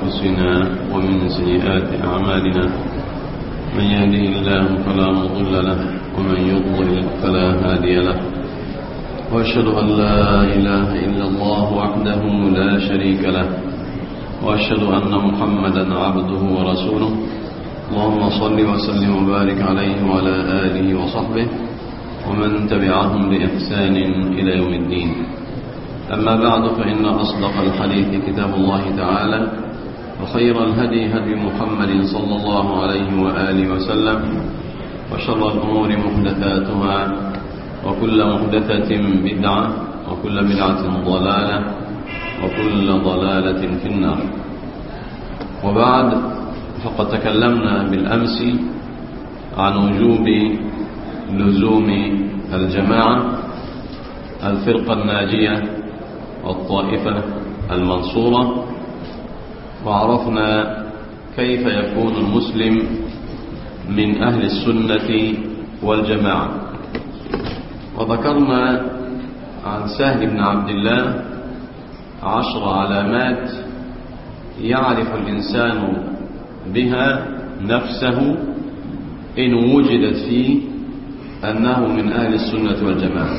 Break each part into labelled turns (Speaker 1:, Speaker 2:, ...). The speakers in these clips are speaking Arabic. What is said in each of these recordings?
Speaker 1: أنفسنا ومن سيئات أعمالنا. من يهده الله فلا مضل له ومن يضلل فلا هادي له. وأشهد أن لا إله إلا الله وحده لا شريك له، وأشهد أن محمدا عبده ورسوله. اللهم صل وسلم وبارك عليه وعلى آله وصحبه ومن تبعهم بإحسان إلى يوم الدين. أما بعد، فإن أصدق الحديث كتاب الله تعالى، وخير الهدي هدي محمد صلى الله عليه وآله وسلم، وشر الأمور محدثاتها، وكل محدثة بدعة، وكل بدعة ضلالة، وكل ضلالة في النار. وبعد، فقد تكلمنا بالأمس عن وجوب لزوم الجماعة، الفرقة الناجية والطائفة المنصورة، وعرفنا كيف يكون المسلم من أهل السنة والجماعة. وذكرنا عن سهل بن عبد الله 10 علامات يعرف الإنسان بها نفسه إن وجدت فيه أنه من أهل السنة والجماعة.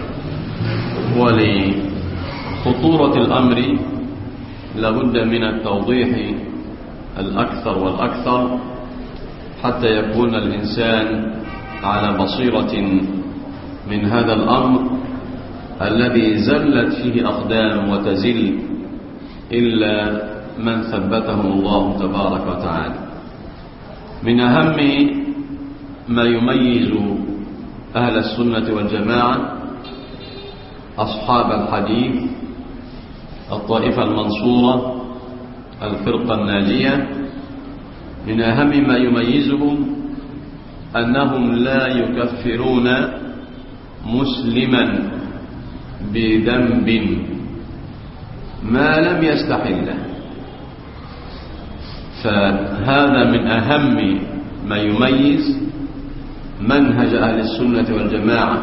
Speaker 1: ولخطورة الأمر لابد من التوضيح الأكثر والأكثر حتى يكون الإنسان على بصيرة من هذا الأمر الذي زلت فيه أقدام وتزل إلا من ثبته الله تبارك وتعالى. من أهم ما يميز أهل السنة والجماعة أصحاب الحديث، الطائفة المنصورة، الفرقة الناجية، من أهم ما يميزهم أنهم لا يكفرون مسلما بذنب ما لم يستحله. فهذا من أهم ما يميز منهج أهل السنة والجماعة،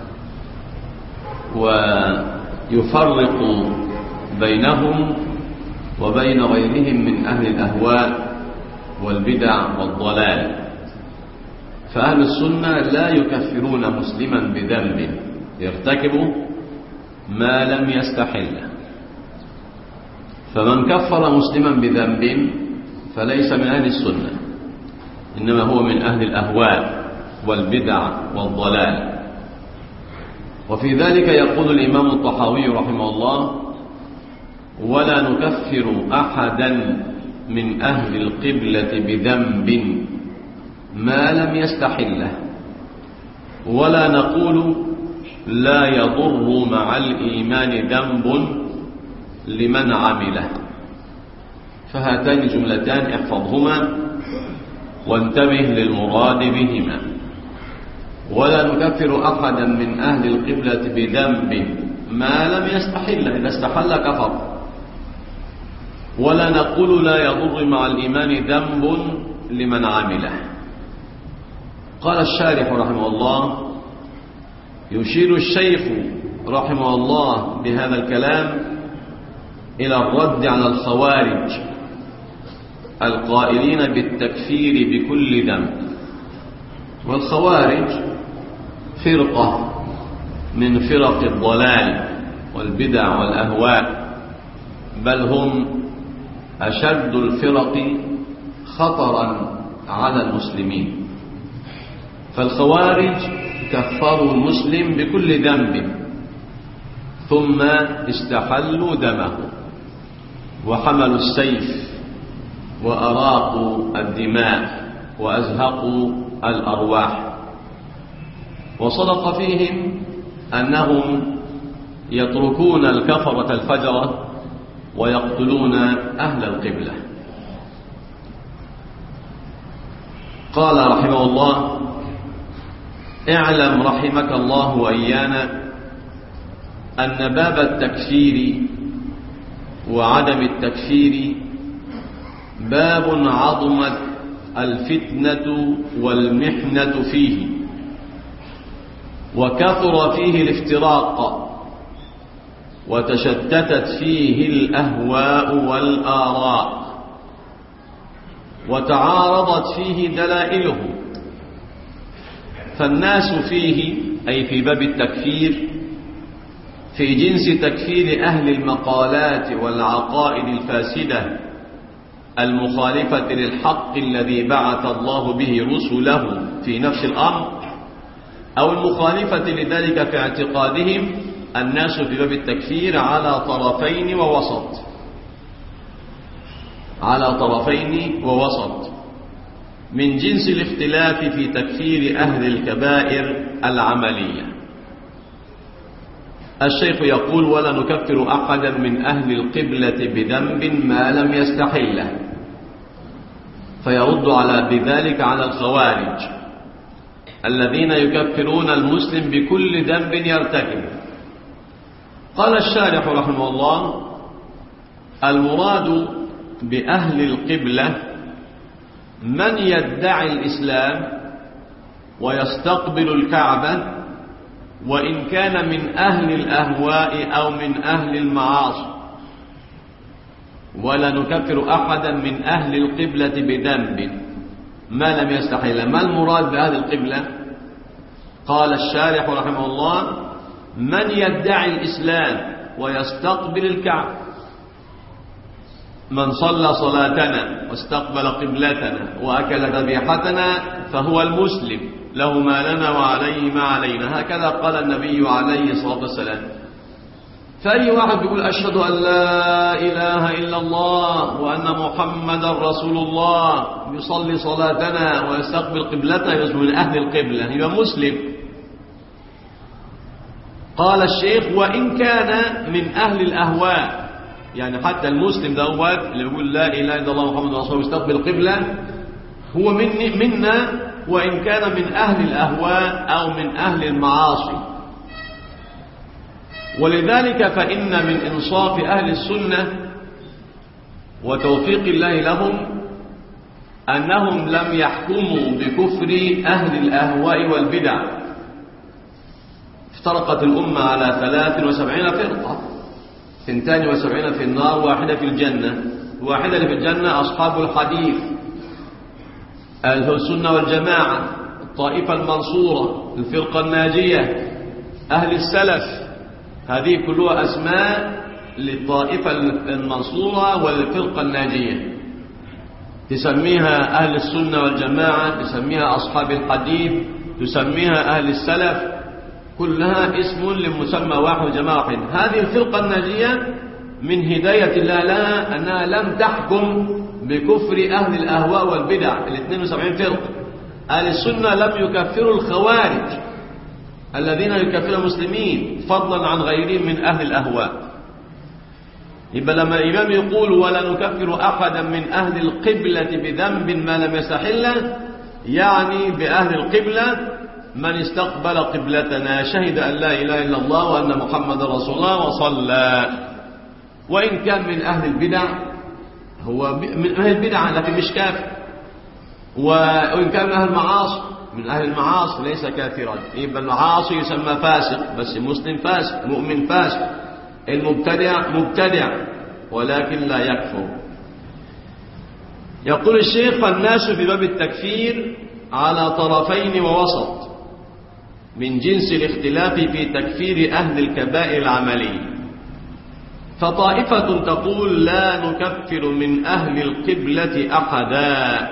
Speaker 1: ويفرق بينهم وبين غيرهم من أهل الأهواء والبدع والضلال. فأهل السنة لا يكفرون مسلما بذنب يرتكب ما لم يستحله. فمن كفر مسلما بذنب فليس من أهل السنة، إنما هو من أهل الأهواء والبدع والضلال. وفي ذلك يقول الإمام الطحاوي رحمه الله: ولا نكفر أحدا من أهل القبلة بذنب ما لم يستحله، ولا نقول لا يضر مع الإيمان ذنب لمن عمله. فهاتان الجملتان احفظهما وانتبه للمراد بهما. ولا نكفر أحدا من أهل القبلة بذنب ما لم يستحله، إذا استحل كفر. ولا نقول لا يضر مع الإيمان ذنب لمن عمله. قال الشارح رحمه الله: يشير الشيخ رحمه الله بهذا الكلام إلى الرد على الخوارج القائلين بالتكفير بكل ذنب. والخوارج فرقة من فرق الضلال والبدع والأهواء، بل هم أشد الفرق خطرا على المسلمين. فالخوارج كفروا المسلم بكل ذنب ثم استحلوا دمه وحملوا السيف وأراقوا الدماء وأزهقوا الأرواح. وصدق فيهم أنهم يتركون الكفرة الفجرة ويقتلون أهل القبلة. قال رحمه الله: اعلم رحمك الله وإيانا أن باب التكفير وعدم التكفير باب عظمت الفتنة والمحنة فيه، وكثر فيه الافتراق، وتشتتت فيه الأهواء والآراء، وتعارضت فيه دلائله، فالناس فيه أي في باب التكفير في جنس تكفير أهل المقالات والعقائد الفاسدة المخالفة للحق الذي بعث الله به رسله في نفس الأمر، أو المخالفة لذلك في اعتقادهم. الناس في باب التكفير على طرفين ووسط، على طرفين ووسط، من جنس الاختلاف في تكفير أهل الكبائر العملية. الشيخ يقول: ولا نكفر أحدا من أهل القبلة بذنب ما لم يستحله، فيرد بذلك على الخوارج الذين يكفرون المسلم بكل ذنب يرتكبه. قال الشارح رحمه الله: المراد بأهل القبلة من يدعي الإسلام ويستقبل الكعبة وإن كان من أهل الأهواء أو من أهل المعاصي. ولا نكفر أحدا من أهل القبلة بذنب ما لم يستحل. ما المراد بأهل القبلة؟ قال الشارح رحمه الله: من يدعي الإسلام ويستقبل الكعبة، من صلى صلاتنا واستقبل قبلتنا وأكل ذبيحتنا فهو المسلم، له ما لنا وعليه ما علينا. هكذا قال النبي عليه الصلاة والسلام. فأي واحد يقول: أشهد أن لا إله إلا الله وأن محمدا رسول الله، يصلي صلاتنا ويستقبل قبلتنا، يبقى من أهل القبلة، يبقى مسلم. قال الشيخ: وإن كان من أهل الأهواء، يعني حتى المسلم دوت اللي يقول لا إله إلا الله محمد رسول الله ويستقبل القبلة هو منا، وإن كان من أهل الأهواء أو من أهل المعاصي. ولذلك فإن من إنصاف أهل السنة وتوفيق الله لهم أنهم لم يحكموا بكفر أهل الأهواء والبدع. افترقت الأمة على 73 فرقة، 72 في النار، واحدة في الجنة. واحدة في الجنة أصحاب الحديث، أهل السنة والجماعة، الطائفة المنصورة، الفرقة الناجية، أهل السلف. هذه كلها أسماء للطائفة المنصورة والفرقة الناجية. تسميها أهل السنة والجماعة، تسميها أصحاب الحديث، تسميها أهل السلف، كلها اسم لمسمى واحد وجماعة واحد. هذه الفرقة الناجية من هداية الله لها أنها لم تحكم بكفر أهل الأهواء والبدع، 72 فرقة. أهل السنة لم يكفروا الخوارج الذين يكفرون المسلمين فضلا عن غيرهم من أهل الأهواء. يبقى لما الإمام يقول: ولا نكفر أحدا من أهل القبلة بذنب ما لم يستحله، يعني بأهل القبلة من استقبل قبلتنا، شهد أن لا إله إلا الله وأن محمد رسول الله وصلى. وإن كان من أهل البدع، هو من أهل البدع لكن مش كافر. وإن كان من أهل المعاصي، من أهل المعاصي ليس كافرا. يبقى المعاصي يسمى فاسق، بس مسلم فاسق، مؤمن فاسق. المبتدع مبتدع ولكن لا يكفر. يقول الشيخ: فالناس في باب التكفير على طرفين ووسط، من جنس الاختلاف في تكفير أهل الكبائر العملية. فطائفة تقول: لا نكفر من أهل القبلة أحدا،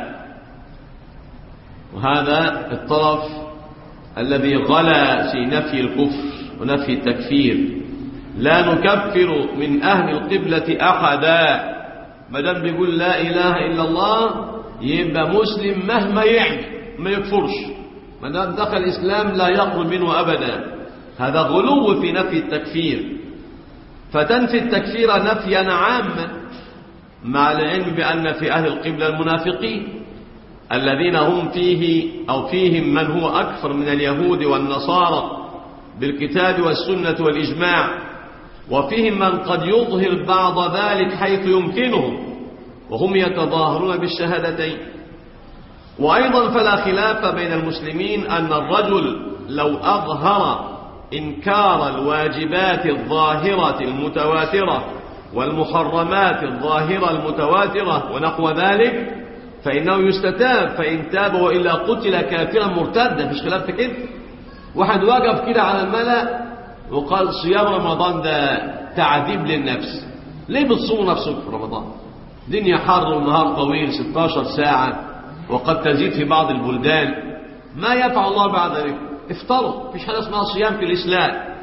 Speaker 1: وهذا الطرف الذي غلا في نفي الكفر ونفي التكفير. لا نكفر من أهل القبلة أحدا، ما دام بيقول لا إله إلا الله يبقى مسلم مهما يعمل ما يكفرش، ما دام دخل الإسلام لا يخرج منه أبدا. هذا غلو في نفي التكفير. فتنفي التكفير نفيا عاما، مع العلم بأن في أهل القبلة المنافقين الذين هم فيه أو فيهم من هو أكثر من اليهود والنصارى بالكتاب والسنة والإجماع، وفيهم من قد يظهر بعض ذلك حيث يمكنهم وهم يتظاهرون بالشهادتين. وأيضا فلا خلاف بين المسلمين أن الرجل لو أظهر إنكار الواجبات الظاهرة المتواترة والمحرمات الظاهرة المتواترة ونحو ذلك، فإنه يستتاب، فإن تاب وإلا قتل كافرا مرتدا. مفيش خلاف في كده. واحد وقف كده على الملأ وقال صيام رمضان ده تعذيب للنفس. ليه بتصوموا نفسكم في رمضان؟ دنيا حر والنهار طويل 16 ساعة وقد تزيد في بعض البلدان. ما يفعل الله بعد ذلك؟ افطروا. مفيش حاجة اسمها صيام في الإسلام.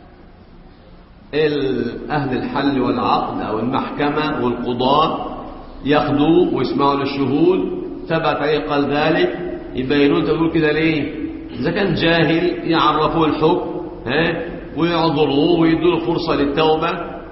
Speaker 1: أهل الحل والعقد أو المحكمة والقضاة ياخدوه ويسمعوا للشهود، ثبت عليه قال ذلك، يبينون تقول كده ليه؟ إذا كان جاهل يعرفوه الحكم ويعذروه ويدوا فرصة للتوبة،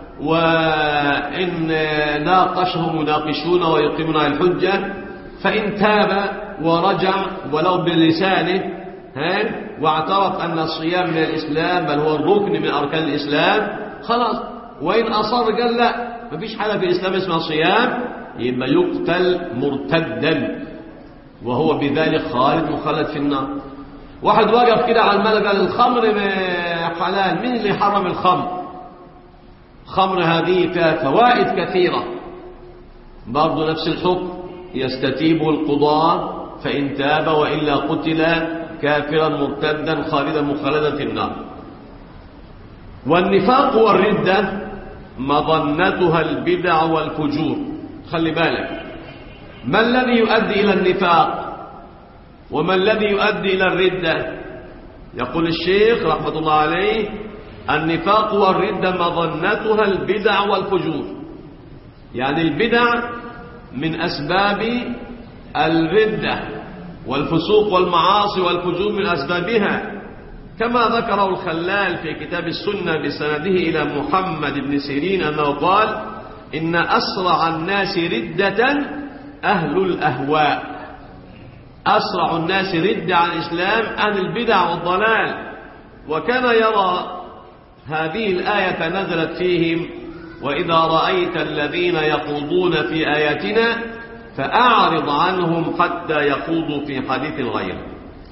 Speaker 1: وإن ناقشهم يناقشون ويقيمون على الحجة، فإن تاب ورجع ولو بلسانه واعترف أن الصيام من الإسلام بل هو الركن من أركان الإسلام خلاص. وإن أصر قال لا مفيش حاجة في الإسلام اسمها صيام، يبقى يقتل مرتدا وهو بذلك خالد مخلد في النار. واحد وقف كده على الملأ قال الخمر حلال. مين اللي حرم الخمر؟ الخمر هذه فيها فوائد كثيرة. برضو نفس الحكم، يستتيب القضاة فإن تاب وإلا قتل كافرا مرتدا خالدا مخلدا في النار. والنفاق والردة مظنتها البدع والفجور. خلي بالك، ما الذي يؤدي إلى النفاق وما الذي يؤدي إلى الردة؟ يقول الشيخ رحمة الله عليه: النفاق والردة مظنتها البدع والفجور. يعني البدع من أسباب الردة، والفسوق والمعاصي والفجور من أسبابها، كما ذكره الخلال في كتاب السنة بسنده إلى محمد بن سيرين أنه قال: إن أسرع الناس ردة أهل الأهواء. أسرع الناس ردة عن الإسلام أهل البدع والضلال. وكان يرى هذه الآية نزلت فيهم: وإذا رأيت الذين يخوضون في آياتنا فأعرض عنهم حتى يخوضوا في حديث غيره.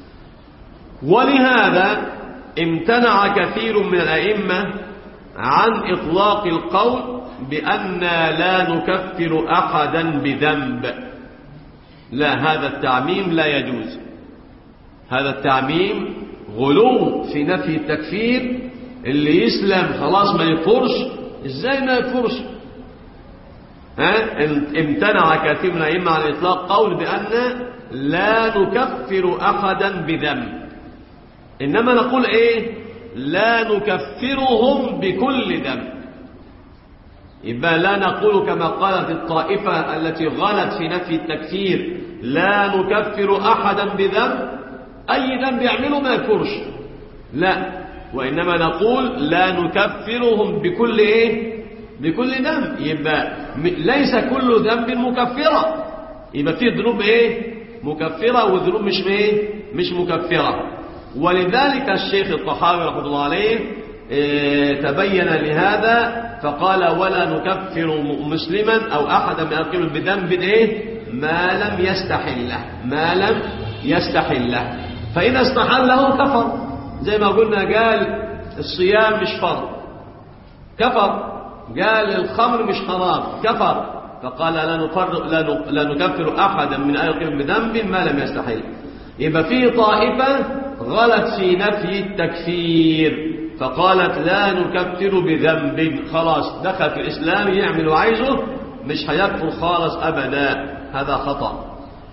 Speaker 1: ولهذا امتنع كثير من الأئمة عن إطلاق القول بأن لا نكفر أحدا بذنب. لا، هذا التعميم لا يجوز. هذا التعميم غلو في نفي التكفير. اللي يسلم خلاص ما يكفرش. ازاي ما يكفرش؟ امتنع كثير من الأئمة عن إطلاق قول بأن لا نكفر أحدا بذنب، إنما نقول إيه؟ لا نكفرهم بكل ذنب. يبقى لا نقول كما قالت الطائفة التي غلت في نفي التكفير: لا نكفر أحدا بذنب، أي ذنب يعمله ما يكفرش. لا، وإنما نقول لا نكفرهم بكل إيه؟ بكل ذنب. يبقى ليس كل ذنب مكفرة. يبقى فيه ذنوب إيه؟ مكفرة وذنوب مش إيه؟ مش مكفرة. ولذلك الشيخ الطحاوي رحمه الله عليه تبين لهذا فقال: ولا نكفر مسلما أو أحدا من أهل بذنب إيه؟ ما لم يستحله. ما لم يستحله. فإذا استحله كفر. زي ما قلنا قال الصيام مش فرض، كفر. قال الخمر مش حرام، كفر. فقال لا نكفر أحدا من أهل بذنب ما لم يستحله. يبقى في طائفة غلت في نفي التكفير فقالت لا نكفر بذنب، خلاص دخل في الإسلام يعمل وعايزه مش هيكفر خالص أبدا. هذا خطأ.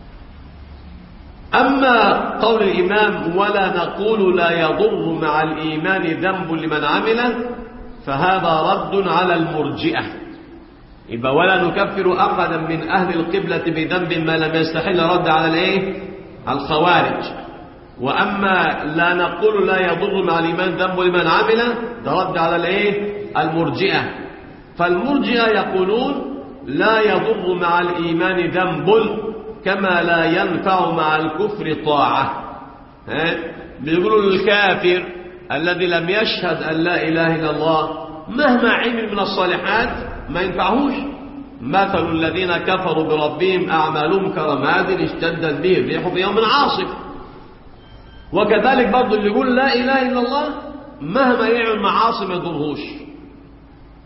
Speaker 1: أما قول الإمام: ولا نقول لا يضر مع الإيمان ذنب لمن عمله، فهذا رد على المرجئة. يبقى ولا نكفر أحدا من أهل القبلة بذنب ما لم يستحل، رد على الإيه؟ على الخوارج. وأما لا نقول لا يضر مع الإيمان ذنب لمن عمله، ده رد على الإيه؟ المرجئة. فالمرجئة يقولون لا يضر مع الإيمان ذنب كما لا ينفع مع الكفر طاعة. بيقولوا الكافر الذي لم يشهد أن لا إله إلا الله مهما عمل من الصالحات ما ينفعهوش. مثل الذين كفروا بربهم أعمالهم كرماد اشتدت به الريح في يوم عاصف. وكذلك برضو اللي يقول لا إله إلا الله مهما يعمل معاصي ما يضرهوش.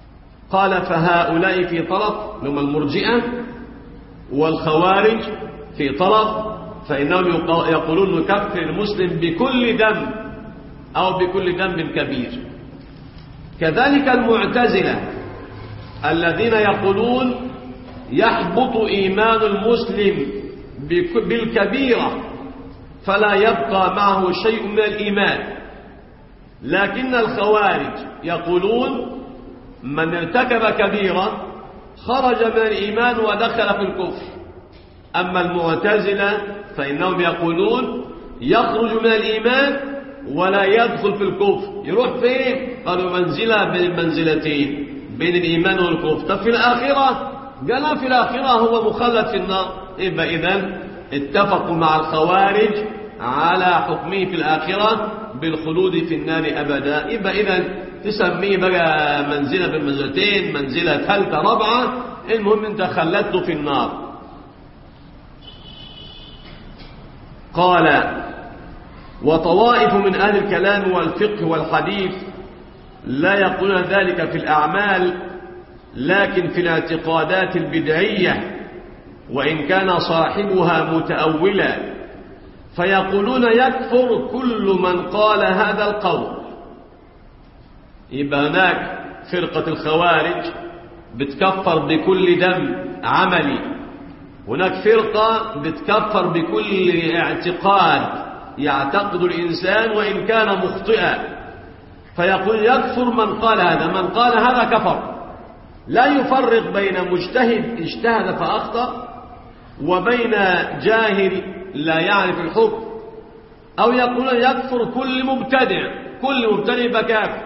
Speaker 1: قال: فهؤلاء في طرف هم المرجئة والخوارج في طرف فإنهم يقولون نكفر المسلم بكل ذنب أو بكل ذنب كبير. كذلك المعتزلة الذين يقولون يحبط إيمان المسلم بالكبيرة فلا يبقى معه شيء من الإيمان. لكن الخوارج يقولون من ارتكب كبيرة خرج من الإيمان ودخل في الكفر. أما المعتزلة فإنهم يقولون يخرج من الإيمان ولا يدخل في الكفر. يروح فين؟ قالوا منزلة بين المنزلتين بين الإيمان والكفر. طب في الآخرة؟ قالوا في الآخرة هو مخلد في النار. يبقى إذن اتفقوا مع الخوارج على حكمه في الآخرة بالخلود في النار أبدا. يبقى إذن تسميه بقى منزلة بالمنزلتين، منزلة ثالثة رابعة، المهم انت خلدته في النار. قال وطوائف من أهل الكلام والفقه والحديث لا يقولون ذلك في الأعمال لكن في الاعتقادات البدعية وإن كان صاحبها متأولا، فيقولون يكفر كل من قال هذا القول. يبقى هناك فرقة الخوارج بتكفر بكل ذنب عملي، هناك فرقة بتكفر بكل اعتقاد يعتقد الإنسان وإن كان مخطئا، فيقول يكفر من قال هذا، من قال هذا كفر. لا يفرق بين مجتهد اجتهد فأخطأ وبين جاهل لا يعرف الحكم، أو يقول يكفر كل مبتدع، كل مبتدع بكافر.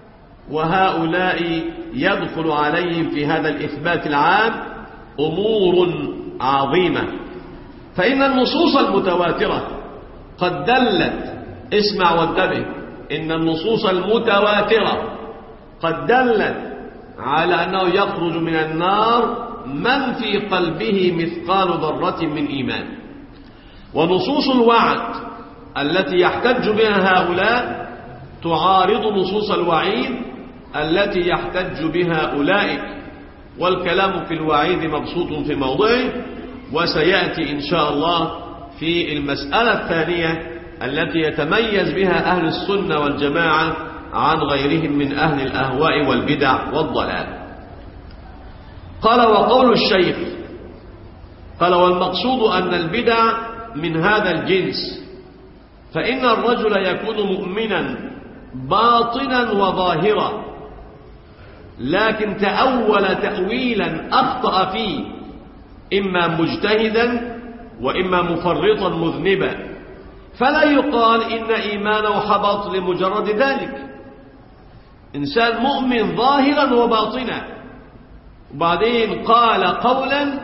Speaker 1: وهؤلاء يدخل عليهم في هذا الإثبات العام أمور عظيمة. فإن النصوص المتواترة قد دلت، اسمع وانتبه، إن النصوص المتواترة قد دلت على أنه يخرج من النار من في قلبه مثقال ذرة من إيمان. ونصوص الوعد التي يحتج بها هؤلاء تعارض نصوص الوعيد التي يحتج بها أولئك، والكلام في الوعيد مبسوط في موضعه، وسيأتي إن شاء الله في المسألة الثانية التي يتميز بها أهل السنة والجماعة عن غيرهم من أهل الأهواء والبدع والضلال. قال وقول الشيخ قال والمقصود أن البدع من هذا الجنس، فإن الرجل يكون مؤمنا باطنا وظاهرا لكن تأول تأويلا أخطأ فيه، إما مجتهدا وإما مفرطا مذنبا، فلا يقال إن إيمانه حبط لمجرد ذلك. إنسان مؤمن ظاهرا وباطنا وبعدين قال قولا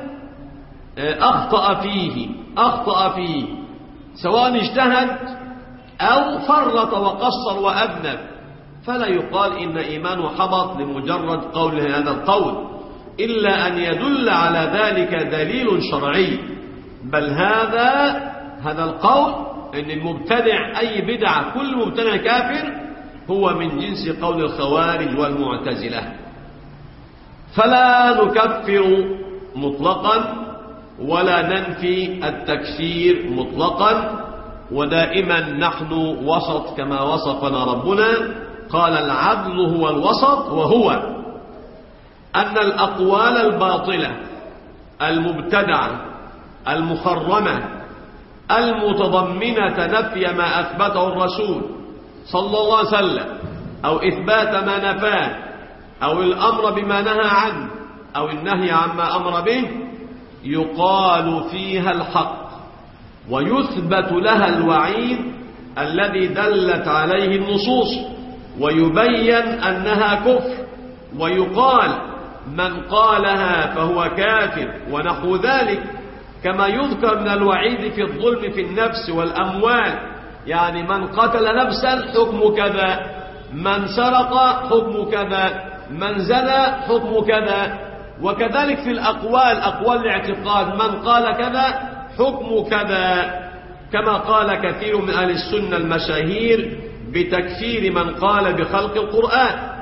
Speaker 1: أخطأ فيه سواء اجتهد أو فرط وقصر وأذنب، فلا يقال إن إيمانه حبط لمجرد قوله هذا القول، إلا أن يدل على ذلك دليل شرعي. بل هذا القول إن المبتدع أي بدعة كل مبتدع كافر هو من جنس قول الخوارج والمعتزلة. فلا نكفر مطلقا ولا ننفي التكفير مطلقا، ودائما نحن وسط كما وصفنا ربنا. قال العدل هو الوسط، وهو أن الأقوال الباطلة المبتدعة المحرمة المتضمنة نفي ما أثبته الرسول صلى الله عليه وسلم أو إثبات ما نفاه أو الأمر بما نهى عنه أو النهي عما أمر به يقال فيها الحق ويثبت لها الوعيد الذي دلت عليه النصوص، ويبين أنها كفر، ويقال من قالها فهو كافر ونحو ذلك، كما يذكر من الوعيد في الظلم في النفس والأموال، يعني من قتل نفسا حكم كذا، من سرق حكم كذا، من زنى حكم كذا. وكذلك في الأقوال، أقوال الاعتقاد، من قال كذا حكم كذا، كما قال كثير من أهل السنة المشاهير بتكفير من قال بخلق القرآن.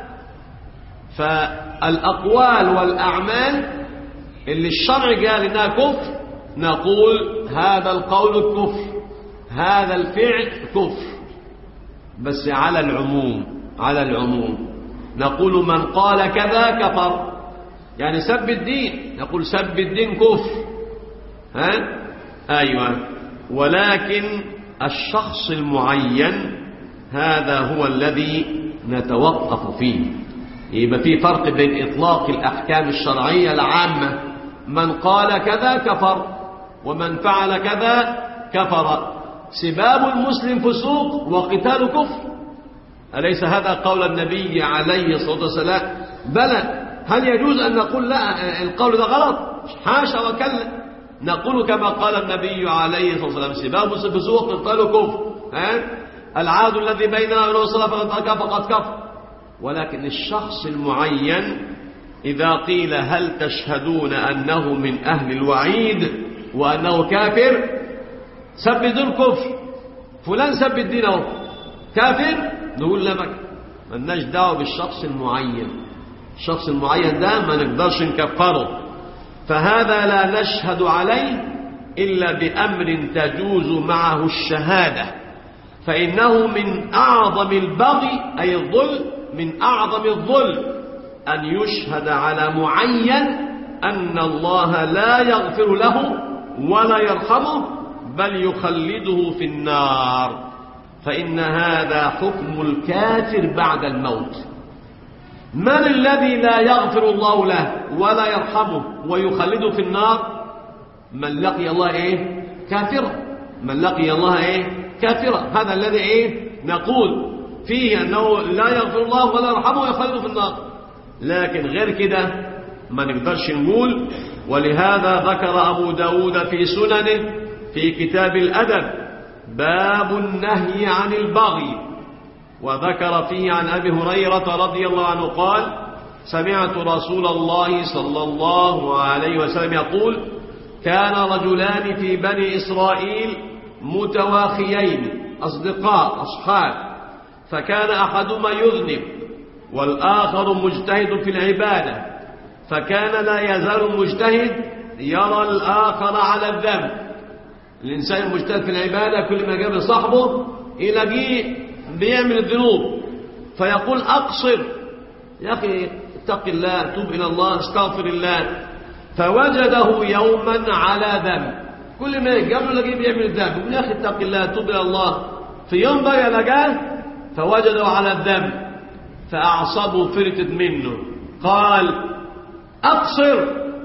Speaker 1: فالأقوال والأعمال اللي الشرع قال إنها كفر نقول هذا القول كفر، هذا الفعل كفر، بس على العموم نقول من قال كذا كفر، يعني سب الدين، نقول سب الدين كفر. أيوة. ولكن الشخص المعين هذا هو الذي نتوقف فيه. يبقى في فرق بين إطلاق الأحكام الشرعية العامة، من قال كذا كفر ومن فعل كذا كفر. سباب المسلم فسوق وقتال كفر، أليس هذا قول النبي عليه الصلاة والسلام؟ بلى. هل يجوز أن نقول لا القول ده غلط؟ حاشا وكلا، نقول كما قال النبي عليه الصلاة والسلام: سباب المسلم فسوق وقتال كفر، العهد الذي بيننا وبين الصلاة فقد كفر. ولكن الشخص المعين إذا قيل هل تشهدون أنه من أهل الوعيد وأنه كافر، سب الدين كفر، فلان سب الدين اهو كافر، نقول لك مالناش دعوه بالشخص المعين. الشخص المعين ده ما نقدرش نكفره، فهذا لا نشهد عليه إلا بأمر تجوز معه الشهادة، فإنه من أعظم البغي أي الظلم، من أعظم الظلم أن يشهد على معين أن الله لا يغفر له ولا يرحمه بل يخلده في النار، فإن هذا حكم الكافر بعد الموت. من الذي لا يغفر الله له ولا يرحمه ويخلده في النار؟ من لقي الله كافرا، من لقي الله كافرا، هذا الذي نقول فيه أنه لا يغفر الله ولا يرحمه ويخلده في النار. لكن غير كده ما نقدرش نقول. ولهذا ذكر أبو داود في سننه في كتاب الأدب باب النهي عن البغي، وذكر فيه عن أبي هريرة رضي الله عنه قال: سمعت رسول الله صلى الله عليه وسلم يقول: كان رجلان في بني إسرائيل متواخيين أصدقاء أصحاب، فكان أحدهما يذنب والآخر مجتهد في العبادة، فكان لا يزال المجتهد يرى الآخر على الذنب. الإنسان المجتهد في العبادة كل ما قابل صاحبه يلاقيه بيعمل الذنوب، فيقول: أقصر يا أخي، اتق الله، توب إلى الله، استغفر الله. فوجده يوما على ذنب، كل ما قابله يلاقيه بيعمل الذنب، يقول: يا أخي اتق الله، توب إلى الله. في يوم بقى لقاه فوجده على الذنب، فأعصابه فرتت منه، قال: أقصر،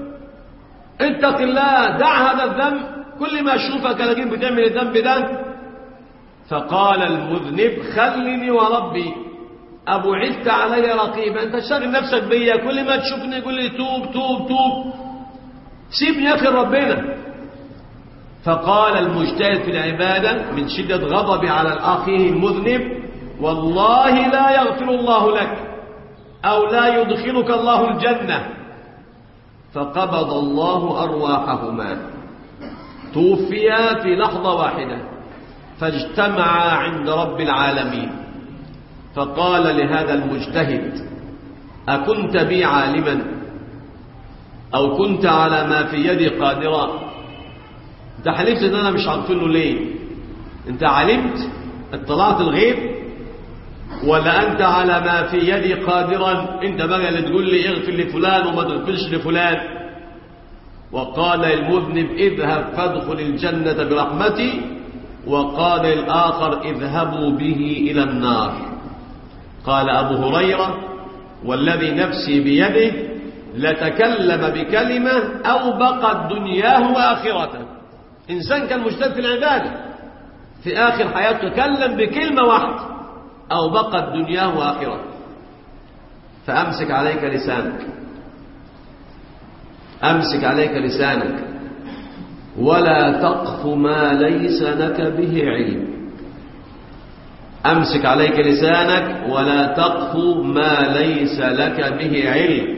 Speaker 1: اتق الله، دع هذا الذنب، كل ما أشوفك ألاقيك بتعمل الذنب ده. فقال المذنب: خلني وربي، أبعدت علي رقيبا، أنت شاغل نفسك بيا، كل ما تشوفني يقول لي توب توب توب، سيبني يا أخي ربنا. فقال المجتهد في العبادة من شدة غضب على أخيه المذنب: والله لا يغفر الله لك أو لا يدخلك الله الجنة. فقبض الله أرواحهما، توفيا في لحظة واحدة، فاجتمعا عند رب العالمين، فقال لهذا المجتهد: أكنت بي عالما أو كنت على ما في يدي قادرا؟ انت حلفت ان انا مش هغفر له ليه؟ انت علمت اطلعت الغيب ولا انت على ما في يدي قادرا؟ انت بقى اللي تقول لي اغفر لفلان وما تغفرش لفلان. وقال المذنب: اذهب فادخل الجنة برحمتي. وقال الآخر: اذهبوا به إلى النار. قال أبو هريرة: والذي نفسي بيده لتكلم بكلمة أوبقت دنياه وآخرته. إنسان كان مجتهد في العبادة، في آخر حياته تكلم بكلمة واحدة أوبقت دنياه وآخرته. فأمسك عليك لسانك، أمسك عليك لسانك، ولا تقف ما ليس لك به علم. أمسك عليك لسانك ولا تقف ما ليس لك به علم.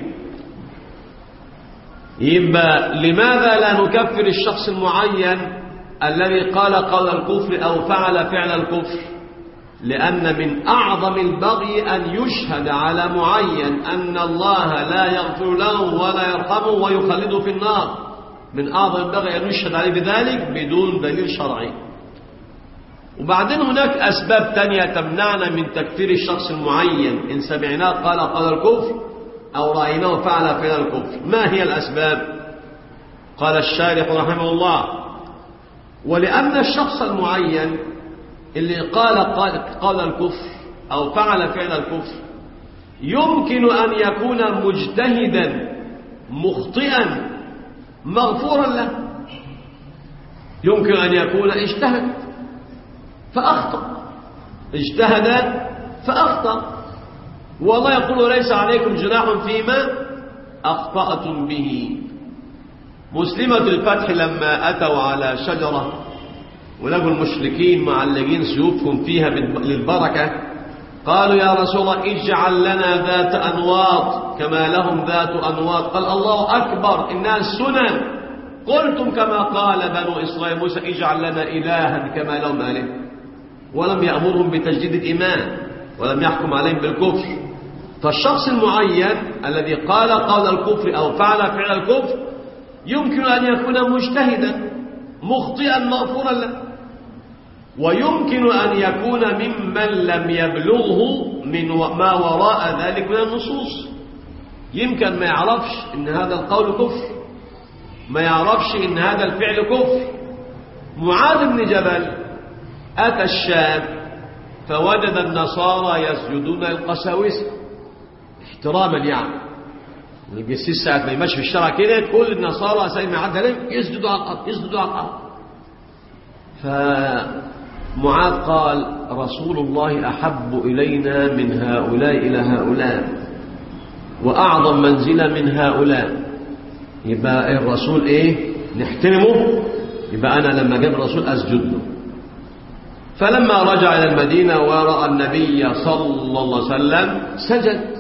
Speaker 1: يبقى لماذا لا نكفر الشخص المعين الذي قال قول الكفر أو فعل فعل الكفر؟ لأن من أعظم البغي أن يشهد على معين أن الله لا يغفر له ولا يرحمه ويخلده في النار، من أعظم ينبغي أن يشهد عليه بذلك بدون دليل شرعي. وبعدين هناك أسباب تانية تمنعنا من تكفير الشخص المعين إن سمعناه قال الكفر أو رأيناه فعل الكفر. ما هي الأسباب؟ قال الشارح رحمه الله: ولأن الشخص المعين اللي قال الكفر أو فعل الكفر يمكن أن يكون مجتهدا مخطئا مغفورا له. يمكن أن يكون اجتهد فأخطأ والله يقول: ليس عليكم جناح فيما أخطأتم به. مسلمة الفتح لما أتوا على شجرة ولقوا المشركين معلقين سيوفهم فيها للبركة، قالوا: يا رسول الله اجعل لنا ذات أنواط كما لهم ذات أنواط. قال: الله أكبر، إنها السنن. قلتم كما قال بنو إسرائيل موسى: اجعل لنا إلها كما لهم آله. ولم يأمرهم بتجديد الإيمان ولم يحكم عليهم بالكفر. فالشخص المعين الذي قال الكفر أو فعل الكفر يمكن أن يكون مجتهدا مخطئا مغفورا له، ويمكن أن يكون ممن لم يبلغه من ما وراء ذلك من النصوص. يمكن ما يعرفش إن هذا القول كفر، ما يعرفش إن هذا الفعل كفر. معاذ بن جبل أتى الشام فوجد النصارى يسجدون للقساوسة احتراما، يعني القسيس ساعة ما يمشي في الشارع كده كل النصارى ساعة ما يعدي عليهم يسجدوا على الأرض. فمعاذ قال: رسول الله أحب إلينا من هؤلاء إلى هؤلاء وأعظم منزلة من هؤلاء. يبقى الرسول نحترمه. يبقى أنا لما جاء الرسول أسجد له. فلما رجع إلى المدينة ورأى النبي صلى الله عليه وسلم سجد.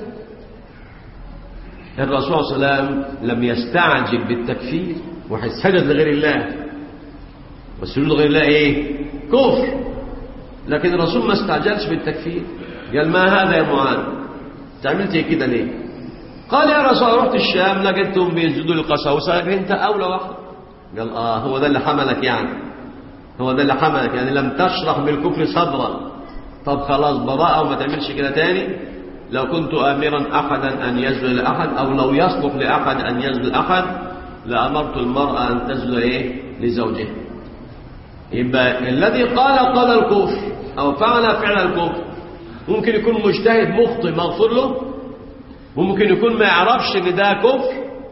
Speaker 1: الرسول صلى الله عليه وسلم لم يستعجب بالتكفير. واحد سجد لغير الله، والسجود لغير الله كفر. لكن الرسول ما استعجلش بالتكفير، قال: ما هذا يا معاذ؟ تعملت كده ليه؟ قال: يا رسول الله رحت الشام لقيتهم بيسجدوا للقساوسة، لكن انت اولى واحد. قال: هو ده اللي حملك يعني لم تشرح بالكفر صدرا. طب خلاص براءة وما تعملش كده تاني. لو كنت آمرا أحدا أن يسجد لأحد أو لو يصلح لأحد أن يسجد لأحد لأمرت المرأة أن تسجد لزوجها. يبقى الذي قال الكفر أو فعل الكفر ممكن يكون مجتهد مخطئ مغفور له، وممكن يكون ما يعرفش ان ده كفر،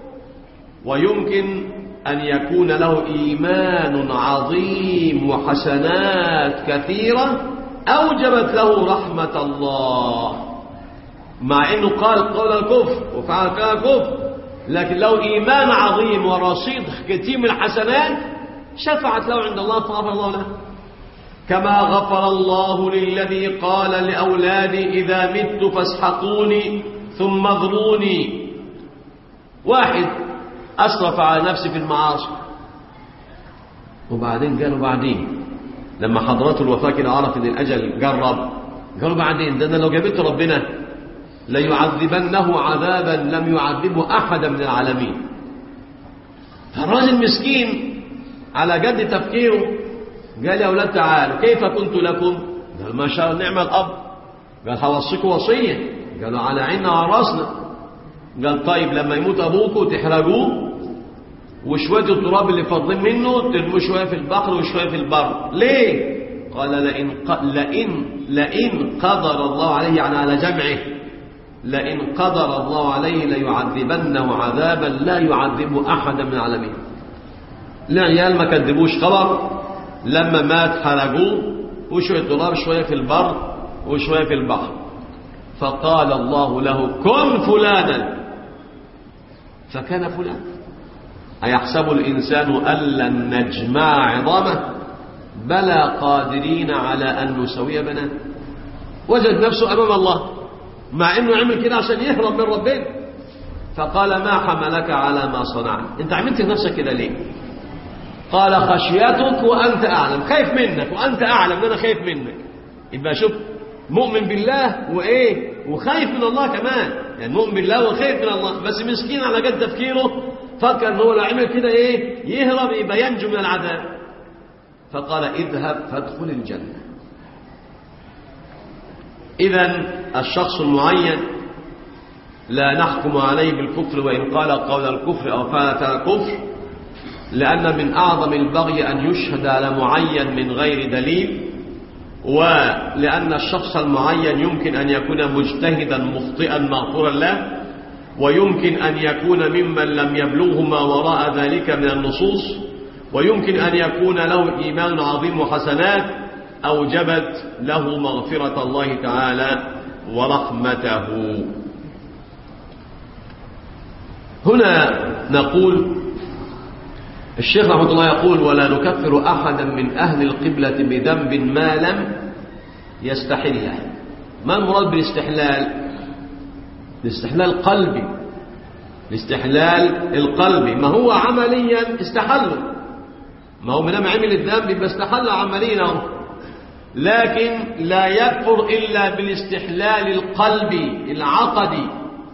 Speaker 1: ويمكن أن يكون له إيمان عظيم وحسنات كثيرة أوجبت له رحمة الله، مع أنه قال الكفر وفعل الكفر، لكن له إيمان عظيم ورصيد كثير من الحسنات شفعت له عند الله فغفر الله له. كما غفر الله للذي قال لأولادي: إذا مت فاسحقوني ثم اذروني. واحد أسرف على نفسه في المعاصي، وبعدين لما حضرته الوفاة كده عرف ان الأجل قرب، قالوا بعدين ده لو جابته ربنا ليعذبنه عذابا لم يعذبه أحدا من العالمين. فالراجل مسكين على قد تفكيره قال: يا أولاد تعالوا كيف كنت لكم؟ قال: ما شاء نعم الأب. قال: هوصيكم وصية. قالوا: على عيننا وعراسنا. قال: طيب لما يموت أبوكم تحرقوه، وشوية التراب اللي فاضلين منه ترموا شوية في البحر وشوية في البر. ليه؟ قال: لئن قدر الله عليه، يعني على جمعه، لئن قدر الله عليه ليعذبنه عذابا لا يعذبه أحدا من العالمين. العيال ما كذبوش خبر، لما مات حرقوه، وشوية تراب شوية في البر وشوية في البحر. فقال الله له: كن فلانا، فكان فلان. أيحسب الإنسان أن لن نجمع عظامه؟ بلى قادرين على أن نسوي بنانه. وجد نفسه أمام الله مع أنه عمل كده عشان يهرب من ربنا. فقال: ما حملك على ما صنعت؟ أنت عملت نفسك كده ليه؟ قال: خشيتك وأنت أعلم. خايف منك وأنت أعلم أن أنا خايف منك. يبقى شوف، مؤمن بالله وخايف من الله كمان، يعني مؤمن بالله وخايف من الله، بس مسكين على قد تفكيره فكر أنه لو عمل كده إيه يهرب يبقى ينجو من العذاب، فقال اذهب فادخل الجنة. إذن الشخص المعين لا نحكم عليه بالكفر وإن قال قول الكفر أو فعل الكفر، لأن من أعظم البغي أن يشهد على معين من غير دليل، ولأن الشخص المعين يمكن أن يكون مجتهدا مخطئا مغفورا له، ويمكن أن يكون ممن لم يبلغه ما وراء ذلك من النصوص، ويمكن أن يكون له إيمان عظيم وحسنات أوجبت له مغفرة الله تعالى ورحمته. هنا نقول الشيخ رحمه الله يقول: ولا نكفر أحدا من أهل القبلة بذنب ما لم يستحله. ما المراد بالاستحلال؟ الاستحلال قلبي، الاستحلال القلبي. ما هو عمليا استحله، ما هو من عمل الذنب يبقى استحل عمليا، لكن لا يكفر إلا بالاستحلال القلبي العقدي.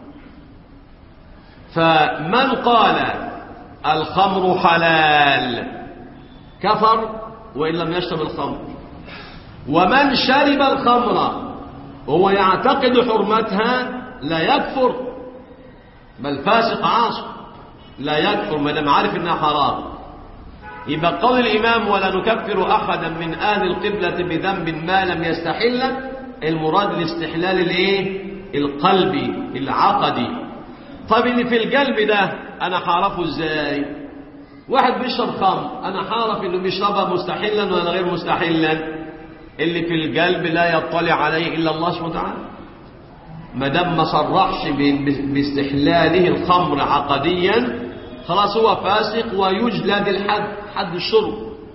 Speaker 1: فمن قال الخمر حلال كفر وإن لم يشرب الخمر، ومن شرب الخمر وهو يعتقد حرمتها لا يكفر، بل فاسق عاصي لا يكفر ما دام عارف انها حرام. يبقى قول الإمام: ولا نكفر أحدا من أهل القبلة بذنب ما لم يستحل، المراد الاستحلال الايه؟ القلبي العقدي. طب اللي في القلب ده أنا حعرفه إزاي؟ واحد بيشرب خمر، أنا حعرف إنه بيشربها مستحلا ولا غير مستحلا؟ اللي في القلب لا يطلع عليه إلا الله سبحانه وتعالى. ما دام ما صرحش باستحلاله الخمر عقديا خلاص هو فاسق ويجلد الحد، حد الشرب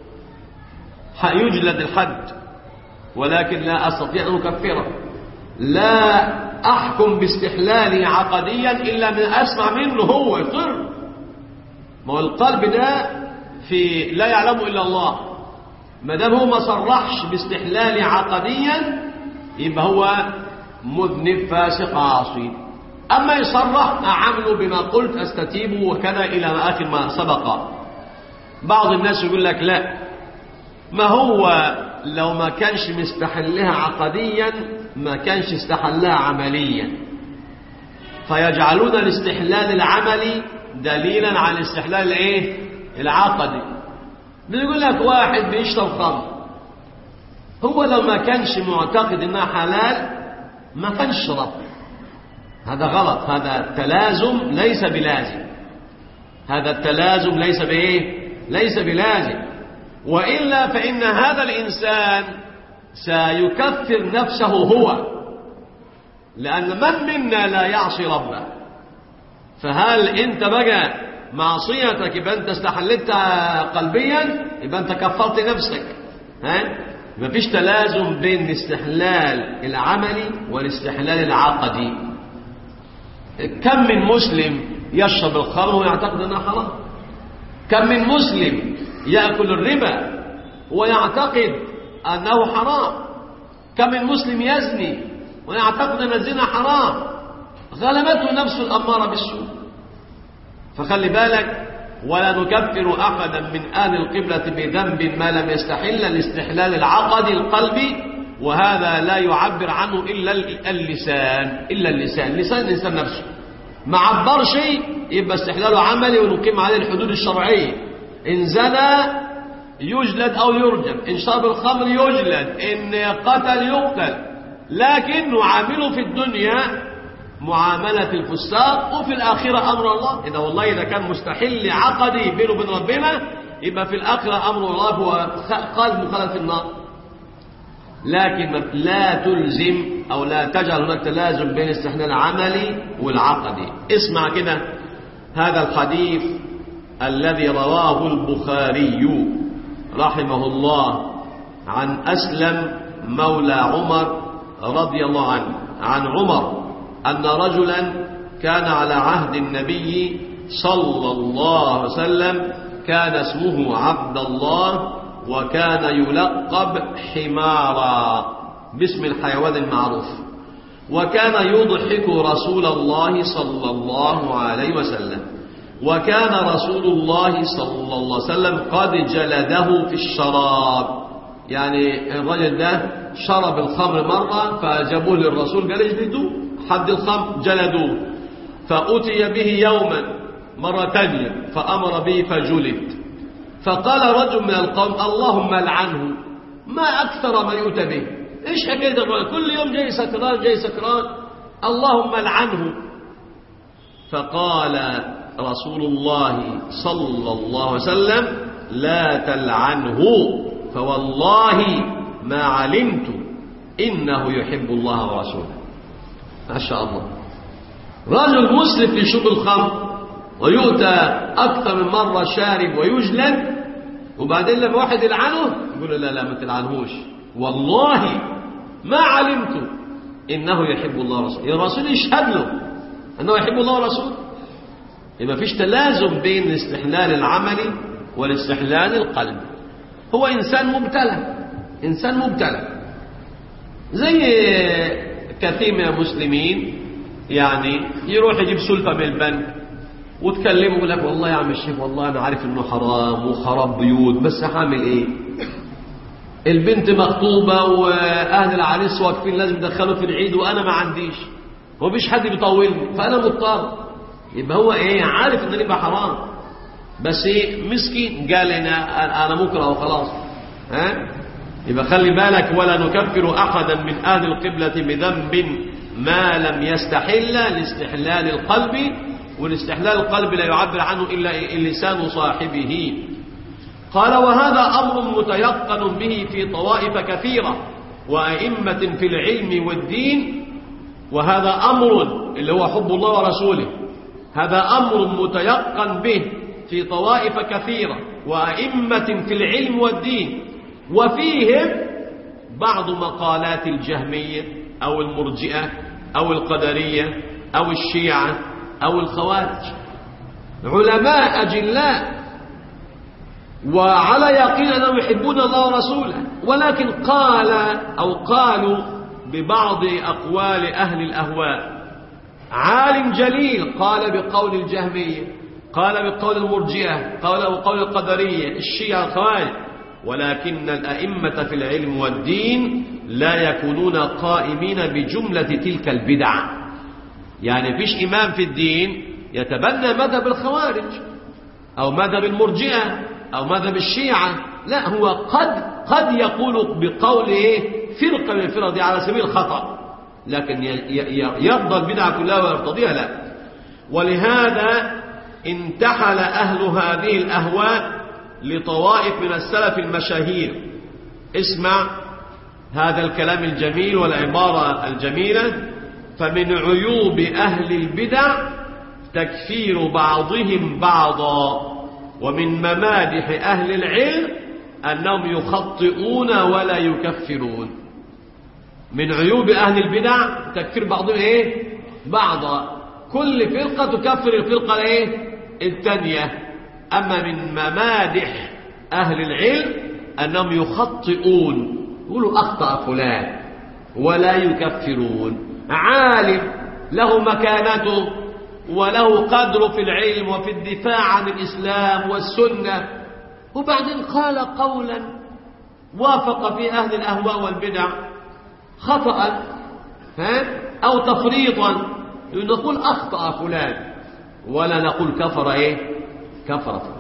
Speaker 1: يجلد الحد، ولكن لا أستطيع أن أكفره، لا أحكم باستحلاله عقديا إلا من أسمع منه هو يقر. ما هو القلب ده في لا يعلمه إلا الله، ما دام هو ما صرحش باستحلاله عقديا يبقى هو مذنب فاسق عاصي. أما يصرح أعمله بما قلت أستتيبه وكذا إلى آخر ما سبق. بعض الناس يقول لك لا، ما هو لو ما كانش مستحلها عقديا ما كانش استحلها عمليا، فيجعلون الاستحلال العملي دليلا على الاستحلال الايه؟ العقدي. بيقول لك واحد بيشرب خمر، هو لو ما كانش معتقد انها حلال ما كانش شرب، هذا غلط، هذا تلازم ليس بلازم، هذا التلازم ليس بايه؟ ليس بلازم. وإلا فإن هذا الإنسان سيكفر نفسه هو، لأن من منا لا يعصي ربه؟ فهل أنت بقى معصيتك يبقى أنت استحلتها قلبيا يبقى أنت كفرت نفسك؟ ما فيش تلازم بين الاستحلال العملي والاستحلال العقدي. كم من مسلم يشرب الخمر ويعتقد أنها حرام؟ كم من مسلم يأكل الربا ويعتقد أنه حرام؟ كم من مسلم يزني ويعتقد أن الزنا حرام؟ غلبته نفسه الأمارة بالسوء. فخلي بالك: ولا نكفر أحدا من أهل القبلة بذنب ما لم يستحل، الاستحلال العقدي القلبي، وهذا لا يعبر عنه إلا اللسان، إلا اللسان، لسان الإنسان نفسه ما عبر شيء يبقى استحلاله عملي ونقيم عليه الحدود الشرعية. إن زنى يجلد أو يرجم، إن شرب الخمر يجلد، إن قتل يقتل، لكن نعامله في الدنيا معاملة الفساق وفي الآخرة أمر الله. إذا والله إذا كان مستحل عقدي بينه وبين ربنا يبقى في الآخرة أمر الله هو قلب مخالف في النار. لكن لا تلزم أو لا تجعل هناك تلازم بين الاستحلال العملي والعقدي. اسمع كده هذا الحديث الذي رواه البخاري رحمه الله عن أسلم مولى عمر رضي الله عنه، عن عمر أن رجلا كان على عهد النبي صلى الله عليه وسلم كان اسمه عبد الله، وكان يلقب حمارا باسم الحيوان المعروف، وكان يضحك رسول الله صلى الله عليه وسلم، وكان رسول الله صلى الله عليه وسلم قد جلده في الشراب. يعني الرجل ده شرب الخمر مرة فجابوه للرسول قال اجلدوه حد الخمر، جلدوه. فأتي به يوما مرة ثانية فأمر به فجلد. فقال رجل من القوم اللهم لعنه، ما أكثر ما يؤتى به، إيش حكاية الرجل كل يوم جاي سكران جاي سكران، اللهم لعنه. فقال رسول الله صلى الله عليه وسلم لا تلعنه فوالله ما علمت إنه يحب الله ورسوله. ما شاء الله، رجل مسلم في شرب الخمر ويؤتى أكثر من مرة شارب ويجلد، وبعدين لما واحد يلعنه يقول له لا ما تلعنهوش، والله ما علمت إنه يحب الله ورسوله. الرسول يشهد له أنه يحب الله ورسوله. يبقى فيش تلازم بين الاستحلال العملي والاستحلال القلبي. هو إنسان مبتلى، إنسان مبتلى زي كثير من المسلمين، يعني يروح يجيب سلفة من البنك وتكلمه يقول لك والله يا عم الشيخ والله أنا عارف إنه حرام وخراب بيوت، بس هعمل إيه؟ البنت مخطوبة وأهل العريس واقفين لازم يدخلوا في العيد وأنا ما عنديش ومفيش حد بيطولني فأنا مضطر. يبقى هو إيه؟ عارف إن الربا حرام، بس إيه؟ مسكين قال أنا مكره وخلاص. ها؟ يبقى خلي بالك، ولا نكفر أحدا من أهل القبلة بذنب ما لم يستحل لاستحلال القلب، والاستحلال القلب لا يعبر عنه إلا لسان صاحبه. قال وهذا أمر متيقن به في طوائف كثيرة وأئمة في العلم والدين. وهذا أمر اللي هو حب الله ورسوله، هذا أمر متيقن به في طوائف كثيرة وأئمة في العلم والدين، وفيهم بعض مقالات الجهمية أو المرجئة أو القدرية أو الشيعة أو الخوارج، علماء أجلاء وعلى يقين أنهم يحبون الله ورسوله، ولكن قالوا ببعض أقوال أهل الأهواء. عالم جليل قال بقول الجهمية، قال بقول المرجئة، قال بقول القدرية الشيعة الخوارج، ولكن الأئمة في العلم والدين لا يكونون قائمين بجملة تلك البدع. يعني فيش إمام في الدين يتبنى مذهب الخوارج أو مذهب المرجئة أو مذهب الشيعة، لا، هو قد يقول بقول فرقة من الفرق دي على سبيل الخطأ، لكن يرضى البدع كلها ويرتضيها لا. ولهذا انتحل أهل هذه الأهواء لطوائف من السلف المشاهير. اسمع هذا الكلام الجميل والعبارة الجميلة: فمن عيوب أهل البدع تكفير بعضهم بعضا، ومن ممادح أهل العلم أنهم يخطئون ولا يكفرون. من عيوب أهل البدع تكفير بعضهم بعضا، كل فرقة تكفر الفرقة الثانية. أما من ممادح أهل العلم أنهم يخطئون، يقولوا أخطأ فلان ولا يكفرون. عالم له مكانته وله قدر في العلم وفي الدفاع عن الإسلام والسنة، وبعدين قال قولا وافق في أهل الأهواء والبدع خطأ أو تفريطا، نقول أخطأ فلان ولا نقول كفر كفر فلان.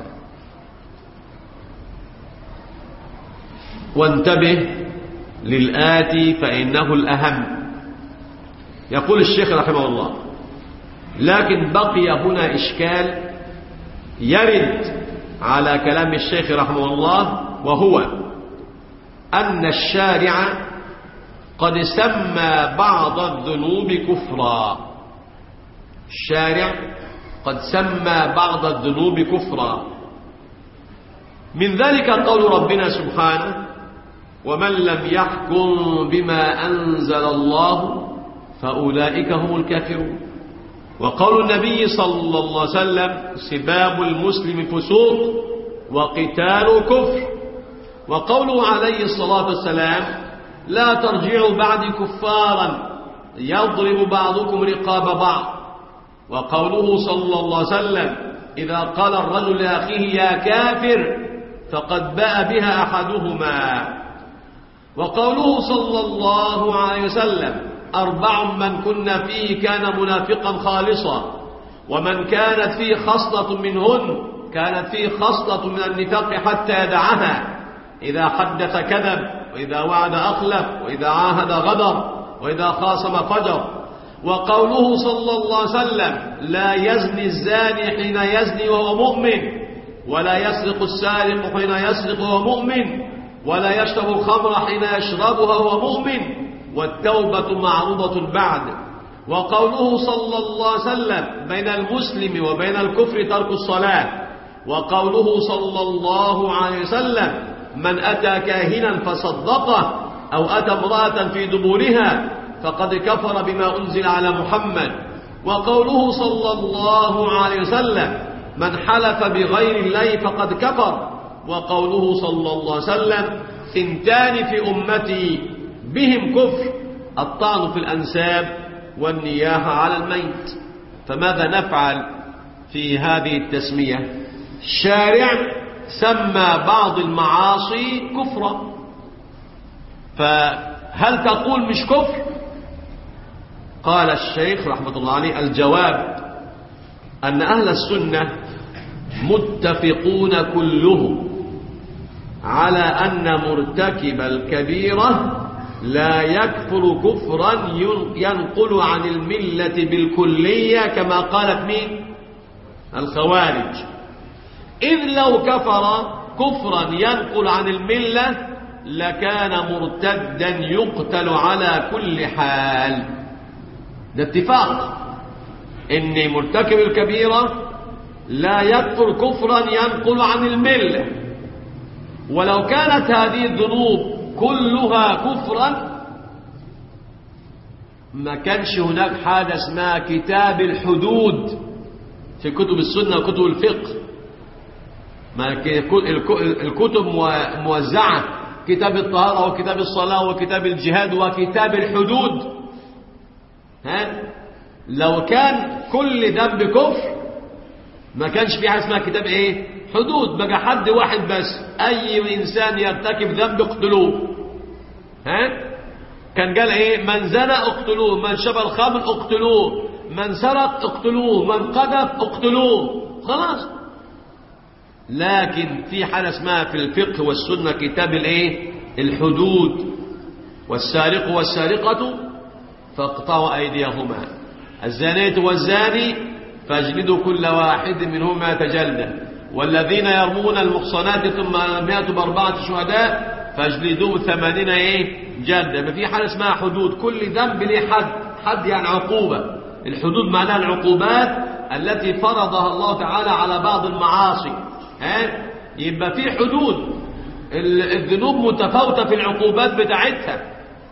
Speaker 1: وانتبه للآتي فإنه الأهم. يقول الشيخ رحمه الله: لكن بقي هنا إشكال يرد على كلام الشيخ رحمه الله، وهو أن الشارع قد سمى بعض الذنوب كفرا. الشارع قد سمى بعض الذنوب كفرا، من ذلك قول ربنا سبحانه: ومن لم يحكم بما أنزل الله فأولئك هم الكافرون. وقول النبي صلى الله عليه وسلم: سباب المسلم فسوق وقتال كفر. وقوله عليه الصلاة والسلام: لا ترجعوا بعد كفارا يضرب بعضكم رقاب بعض. وقوله صلى الله عليه وسلم: إذا قال الرجل لأخيه يا كافر فقد باء بها أحدهما. وقوله صلى الله عليه وسلم 4 من كن فيه كان منافقا خالصا، ومن كانت فيه خصلة منهن كانت فيه خصلة من النفاق حتى يدعها: إذا حدث كذب، وإذا وعد أخلف، وإذا عاهد غدر، وإذا خاصم فجر. وقوله صلى الله عليه وسلم لا يزني الزاني حين يزني وهو مؤمن، ولا يسرق السارق حين يسرق وهو مؤمن، ولا يشرب الخمر حين يشربها وهو مؤمن، والتوبة معروضة بعد. وقوله صلى الله عليه وسلم بين المسلم وبين الكفر ترك الصلاة. وقوله صلى الله عليه وسلم من أتى كاهنا فصدقه أو أتى امرأة في دبورها فقد كفر بما أنزل على محمد. وقوله صلى الله عليه وسلم من حلف بغير الله فقد كفر. وقوله صلى الله عليه وسلم 2 في أمتي بهم كفر: الطعن في الأنساب والنياحة على الميت. فماذا نفعل في هذه التسمية؟ الشارع سمى بعض المعاصي كفرا، فهل تقول مش كفر؟ قال الشيخ رحمة الله عليه الجواب أن أهل السنة متفقون كلهم على أن مرتكب الكبيرة لا يكفر كفرا ينقل عن الملة بالكلية كما قالت مين؟ الخوارج. إذ لو كفر كفرا ينقل عن الملة لكان مرتدا يقتل على كل حال. ده اتفاق إن مرتكب الكبيرة لا يكفر كفرا ينقل عن الملة، ولو كانت هذه الذنوب كلها كفرا ما كانش هناك حاجة اسمها كتاب الحدود في كتب السنة وكتب الفقه. ما الكتب موزعة: كتاب الطهارة وكتاب الصلاة وكتاب الجهاد وكتاب الحدود. لو كان كل ذنب كفر ما كانش في حاجة اسمها كتاب ايه؟ حدود. بقى حد واحد بس: اي انسان يرتكب ذنب اقتلوه. كان قال ايه؟ من زنى اقتلوه، من شرب الخمر اقتلوه، من سرق اقتلوه، من قذف اقتلوه، خلاص. لكن في حاجة اسمها في الفقه والسنة كتاب الايه؟ الحدود: والسارق والسارقة فاقطعوا ايديهما، الزانية والزاني فاجلدوا كل واحد منهما جلدة، والذين يرمون المحصنات ثم لم يأتوا ب4 شهداء فاجلدوه 80 ايه؟ جلدة. ما في حاجة اسمها حدود، كل ذنب له حد يعني عقوبة. الحدود معناها العقوبات التي فرضها الله تعالى على بعض المعاصي. يبقى في حدود. الذنوب متفاوتة في العقوبات بتاعتها،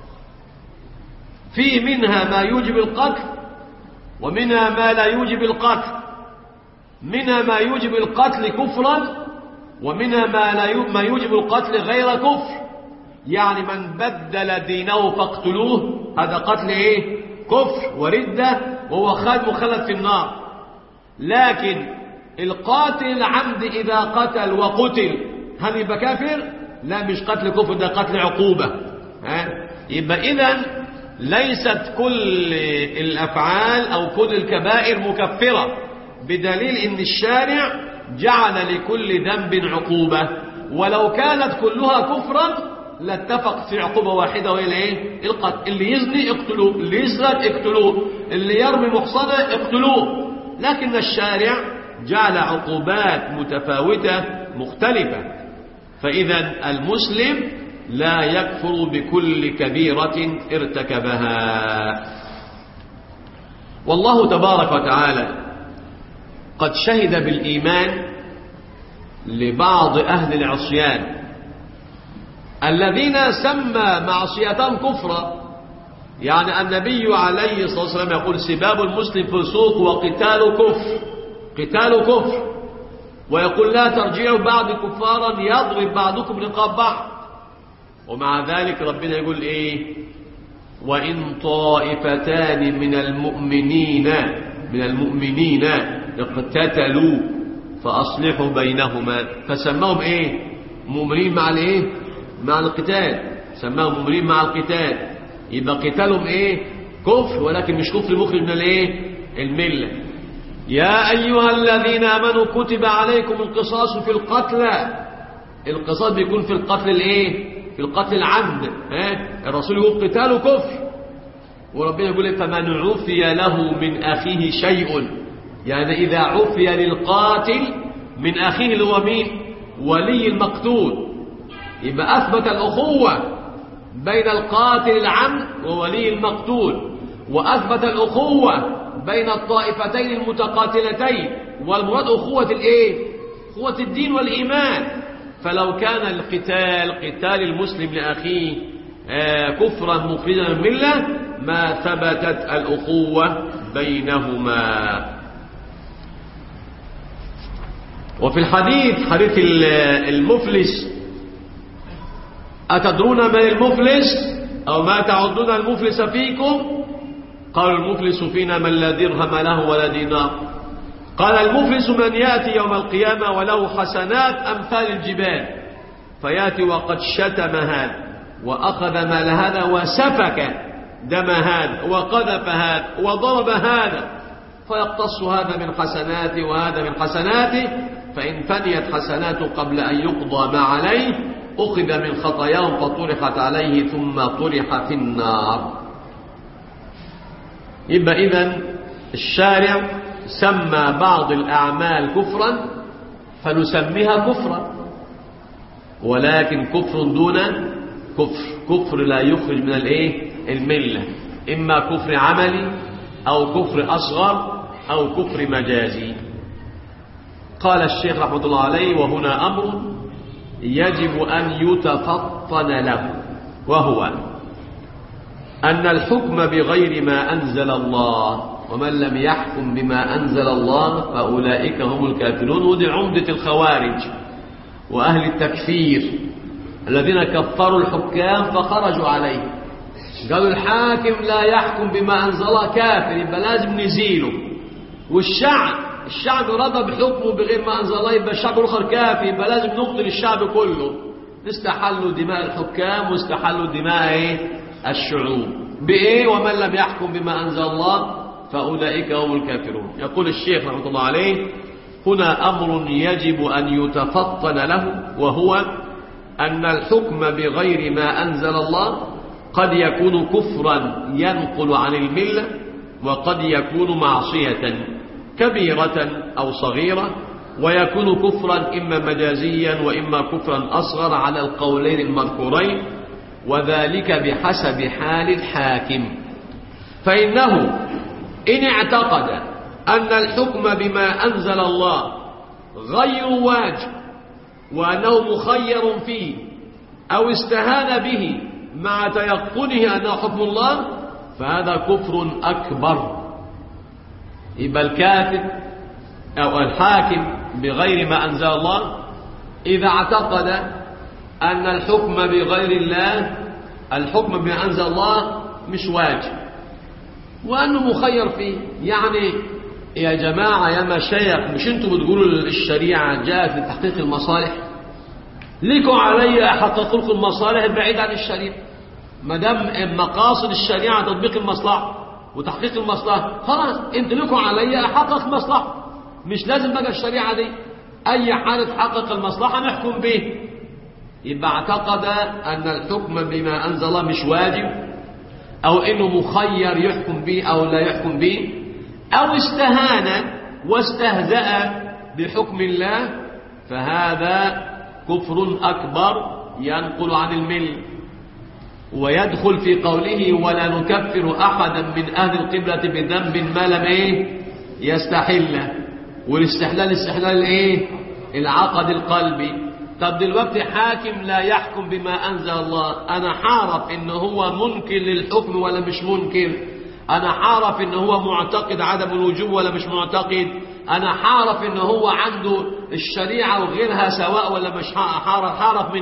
Speaker 1: في منها ما يوجب القتل ومنها ما لا يوجب القتل، منها ما يوجب القتل كفرا ومنها ما يوجب القتل غير كفر. يعني من بدل دينه فاقتلوه، هذا قتل ايه؟ كفر وردة، وهو مخلد في النار. لكن القاتل العمد إذا قتل وقتل هل يبقى كافر؟ لا، مش قتل كفر، ده قتل عقوبة. يبقى إذن ليست كل الأفعال أو كل الكبائر مكفرة، بدليل إن الشارع جعل لكل ذنب عقوبة. ولو كانت كلها كفرا لاتفق في عقوبة واحدة، وهي الايه؟ القتل. اللي يزني اقتلوه، اللي يسرق اقتلوه، اللي يرمي محصنة اقتلوه. لكن الشارع جعل عقوبات متفاوتة مختلفة. فإذا المسلم لا يكفر بكل كبيرة ارتكبها. والله تبارك وتعالى قد شهد بالإيمان لبعض أهل العصيان الذين سمى معصيتهم كفرا. يعني النبي عليه الصلاة والسلام يقول سباب المسلم فسوق وقتال كفر، قتال كفر. ويقول لا ترجعوا بعد كفارا يضرب بعضكم رقاب بعض. ومع ذلك ربنا يقول ايه؟ وإن طائفتان من المؤمنين اقتتلوا فأصلحوا بينهما. فسماهم ايه؟ مؤمنين مع الايه؟ مع القتال. سماهم مؤمنين مع القتال. يبقى قتالهم ايه؟ كفر، ولكن مش كفر مخرج من الايه؟ الملة. يا أيها الذين آمنوا كتب عليكم القصاص في القتلى. القصاص بيكون في القتل الايه؟ في القتل العمد. الرسول يقول قتاله كفر، وربنا يقول فمن عفي له من أخيه شيء. يعني إذا عفي للقاتل من أخيه اللي هو مين؟ ولي المقتول، يبقى أثبت الأخوة بين القاتل العمد وولي المقتول، وأثبت الأخوة بين الطائفتين المتقاتلتين. والمراد أخوة الإيه؟ أخوة الدين والإيمان. فلو كان القتال قتال المسلم لأخيه كفرا مخرجا من الملة ما ثبتت الأخوة بينهما. وفي الحديث حديث المفلس: أتدرون من المفلس أو ما تعدون المفلس فيكم؟ قالوا المفلس فينا من لا درهم له ولا دينار. قال المفلس من يأتي يوم القيامة وله حسنات أمثال الجبال، فيأتي وقد شتم هذا وأخذ مال هذا وسفك دم هذا وقذف هذا وضرب هذا، فيقتص هذا من حسناته وهذا من حسناته، فإن فنيت حسناته قبل أن يقضى ما عليه أخذ من خطاياهم فطرحت عليه ثم طرح في النار. يبقى إذن الشارع سمى بعض الأعمال كفرا فنسميها كفرا، ولكن كفر دون كفر. كفر لا يخرج من الملة، إما كفر عملي أو كفر أصغر أو كفر مجازي. قال الشيخ رحمة الله عليه: وهنا أمر يجب أن يتفطن له، وهو أن الحكم بغير ما أنزل الله، ومن لم يحكم بما أنزل الله فأولئك هم الكافرون. ودي عمدة الخوارج وأهل التكفير الذين كفروا الحكام فخرجوا عليه، قالوا الحاكم لا يحكم بما أنزل الله كافر، يبقى لازم نزيله. والشعب رضى بحكمه بغير ما أنزل الله، يبقى الشعب الآخر كافر، يبقى لازم نقتل الشعب كله. استحلوا دماء الحكام واستحلوا دماء الشعوب بإيه؟ ومن لم يحكم بما أنزل الله فأولئك هم الكافرون. يقول الشيخ رحمة الله عليه: هنا أمر يجب أن يتفطن له، وهو أن الحكم بغير ما أنزل الله قد يكون كفرا ينقل عن الملة، وقد يكون معصية كبيرة أو صغيرة، ويكون كفرا إما مجازيا وإما كفرا أصغر على القولين المذكورين، وذلك بحسب حال الحاكم. فإنه إن اعتقد أن الحكم بما أنزل الله غير واجب وأنه مخير فيه، أو استهان به مع تيقنه أنه حكم الله، فهذا كفر أكبر. يبقى الكافر أو الحاكم بغير ما أنزل الله إذا اعتقد أن الحكم بغير الله، الحكم بما أنزل الله مش واجب وأنه مخير فيه. يعني يا جماعة يا مشايخ، مش انتوا بتقولوا الشريعة جاءت لتحقيق المصالح؟ ليكم علي أحقق لكم المصالح البعيدة عن الشريعة. ما دام مقاصد الشريعة تطبيق المصلحة وتحقيق المصلحة، خلاص انت لكم علي أحقق المصلحة، مش لازم بقى الشريعة دي، أي حال تحقق المصلحة نحكم به. يبقى اعتقد أن الحكم بما أنزل الله مش واجب، أو إنه مخير يحكم به أو لا يحكم به، أو استهان واستهزأ بحكم الله، فهذا كفر أكبر ينقل عن الملة. ويدخل في قوله: ولا نكفر أحدا من أهل القبلة بذنب ما لم يستحله. والاستحلال استحلال العقد القلبي. طب دلوقتي حاكم لا يحكم بما أنزل الله، أنا حارف إنه هو منكر للحكم ولا مش منكر؟ أنا حارف إنه هو معتقد عدم الوجوب ولا مش معتقد؟ أنا حارف إنه هو عنده الشريعة وغيرها سواء ولا مش حارف؟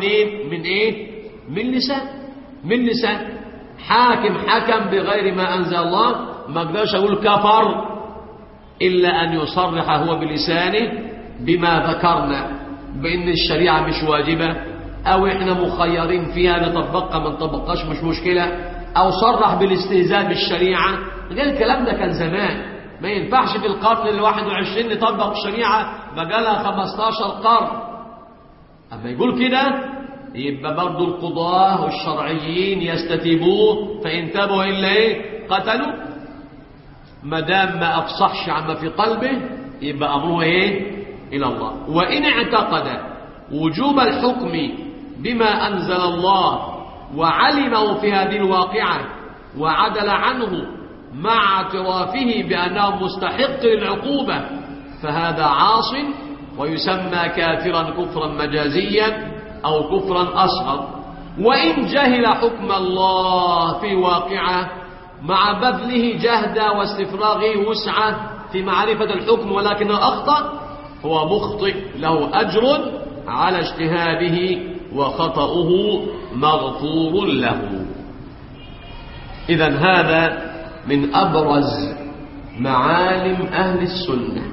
Speaker 1: من لسان حاكم حكم بغير ما أنزل الله، ما اقدرش أقول كفر إلا أن يصرح هو بلسانه
Speaker 2: بما ذكرنا بأن الشريعة مش واجبة، أو إحنا مخيرين فيها نطبقها ما نطبقهاش مش مشكلة، أو صرح بالاستهزاء بالشريعة. غير الكلام ده كان زمان، ما ينفعش في القرن ال21 نطبق الشريعة بقالها 15 قرن. أما يقول كده يبقى برضو القضاة والشرعيين يستتيبوه، فإن تابوا إلا إيه؟ قتلوا. ما دام ما أفصحش عما في قلبه يبقى أمره إيه؟ إلى الله. وإن اعتقد وجوب الحكم بما أنزل الله وعلمه في هذه الواقعة وعدل عنه مع اعترافه بأنه مستحق للعقوبة، فهذا عاص ويسمى كافرا كفرا مجازيا أو كفرا أصغر. وإن جهل حكم الله في واقعة مع بذله جهدا واستفراغه وسعة في معرفة الحكم ولكنه أخطأ، هو مخطئ له أجر على اجتهاده وخطأه مغفور له. إذن هذا من أبرز معالم أهل السنة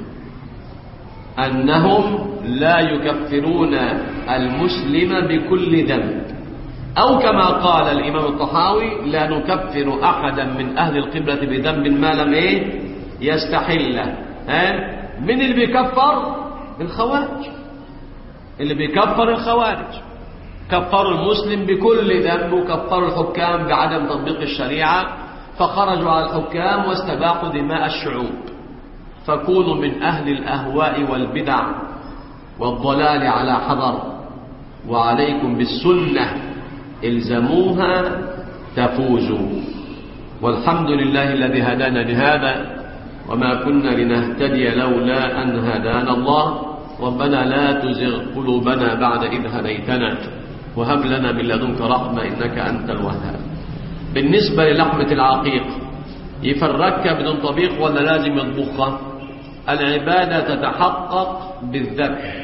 Speaker 2: أنهم لا يكفرون المسلم بكل ذنب، أو كما قال الإمام الطحاوي لا نكفر أحدا من أهل القبلة بذنب ما لم يستحله. من اللي بيكفر؟ الخوارج. اللي بيكفر الخوارج كفروا المسلم بكل ذنب، وكفروا الحكام بعدم تطبيق الشريعة، فخرجوا على الحكام واستباحوا دماء الشعوب. فكونوا من أهل الأهواء والبدع والضلال على حذر، وعليكم بالسنة الزموها تفوزوا. والحمد لله الذي هدانا لهذا وما كنا لنهتدي لولا أن هدانا الله. ربنا لا تزغ قلوبنا بعد إذ هديتنا وهب لنا من لدنك رحمة إنك أنت الوهاب. بالنسبة للحمة العقيق يفركها بدون طبيخ ولا لازم يطبخها؟ العبادة تتحقق بالذبح.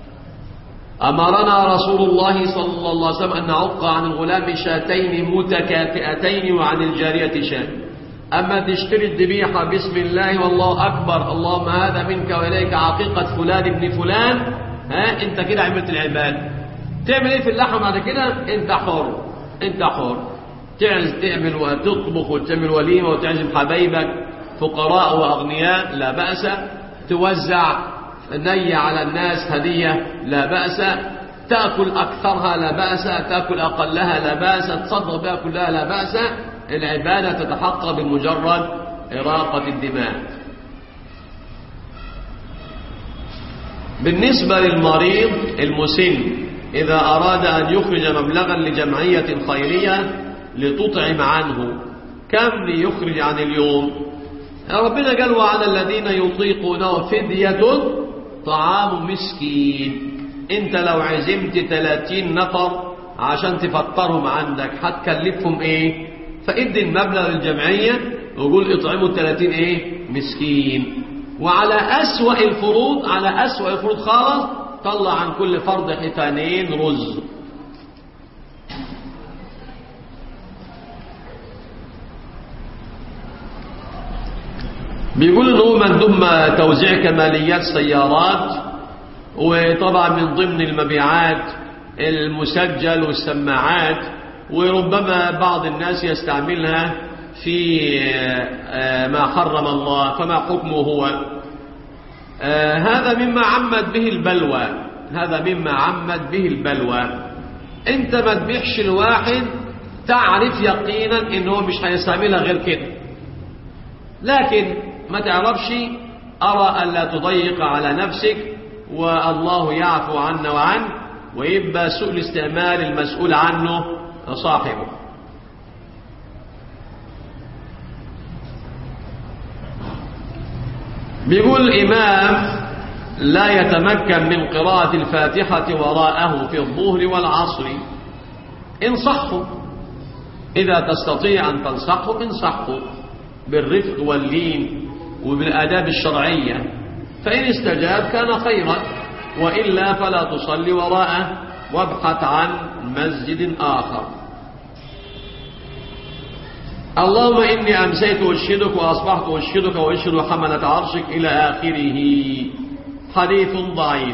Speaker 2: أمرنا رسول الله صلى الله عليه وسلم أن نعق عن الغلام شاتين متكافئتين وعن الجارية شاة. أما تشتري الذبيحة بسم الله والله أكبر اللهم هذا منك وإليك عقيقة فلان ابن فلان، أنت كده عملت العبادة. تعمل إيه في اللحم بعد كده؟ أنت حر، أنت حر. تعمل وتطبخ وتعمل وليمة وتعزم حبايبك فقراء وأغنياء لا بأس، توزع نية على الناس هدية لا بأس، تأكل أكثرها لا بأس، تأكل أقلها لا بأس، تصدق بها كلها لا بأس. العبادة تتحقق بمجرد إراقة الدماء. بالنسبة للمريض المسن إذا أراد أن يخرج مبلغا لجمعية خيرية لتطعم عنه، كم ليخرج عن اليوم؟ ربنا قال وعلى الذين يطيقونه فدية طعام مسكين. انت لو عزمت 30 نفر عشان تفطرهم عندك هتكلفهم ايه؟ فادي المبلغ للجمعية وقول اطعموا 30 مسكين. وعلى أسوأ الفروض، على أسوأ الفروض خالص طلع عن كل فرد حتانين رز. بيقول انه هو مندوب توزيع كماليات سيارات، وطبعا من ضمن المبيعات المسجل والسماعات، وربما بعض الناس يستعملها في ما حرم الله، فما حكمه هو؟ هذا مما عمت به البلوى، هذا مما عمت به البلوى. انت ما تبيعش الواحد تعرف يقينا انه مش هيستعملها غير كده، لكن ما تعرفش، أرى ألا تضيق على نفسك والله يعفو عنا وعنه، ويبقى سوء الاستعمال المسؤول عنه صاحبه. بيقول الإمام لا يتمكن من قراءة الفاتحة وراءه في الظهر والعصر، انصحه إذا تستطيع أن تنصحه، انصحه بالرفق واللين وبالآداب الشرعية، فإن استجاب كان خيرا، وإلا فلا تصلي وراءه وابحث عن مسجد آخر. اللهم إني أمسيت أشهدك وأصبحت أشهدك وأشهد حملة عرشك إلى آخره. حديث ضعيف.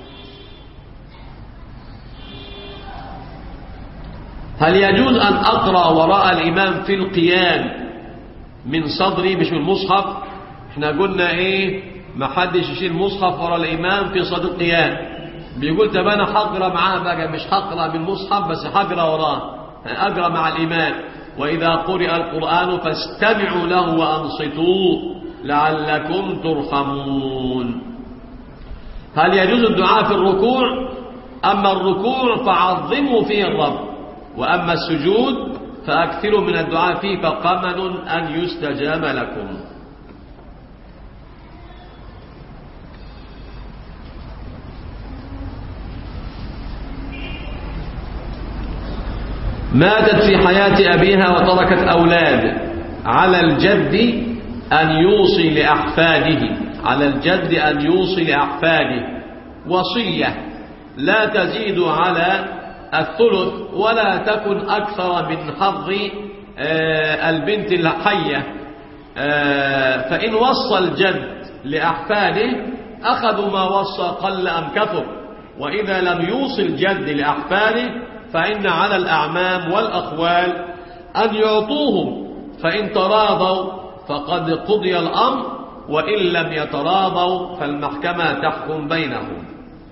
Speaker 2: هل يجوز أن أقرأ وراء الإمام في القيام من صدري مش من المصحف؟ احنا قلنا ايه، ما حدش يشيل مصحف وراء الإمام في صدر القيام. بيقول طب أنا هقرأ معاه بقى، مش هقرأ بالمصحف بس هقرأ وراه، أقرأ مع الإمام. وإذا قرئ القرآن فاستمعوا له وأنصتوا لعلكم ترحمون. هل يجوز الدعاء في الركوع؟ أما الركوع فعظموا فيه الرب، وأما السجود فأكثروا من الدعاء فيه فقمن أن يستجاب لكم. ماتت في حياة أبيها وتركت أولاد، على الجد أن يوصي لأحفاده، على الجد أن يوصي لأحفاده وصية لا تزيد على الثلث ولا تكن أكثر من حظ البنت الحية. فإن وصى الجد لأحفاده أخذوا ما وصى قل أم كثر، وإذا لم يوصي الجد لأحفاده فإن على الأعمام والأخوال أن يعطوهم، فإن تراضوا فقد قضي الأمر، وإن لم يتراضوا فالمحكمة تحكم بينهم.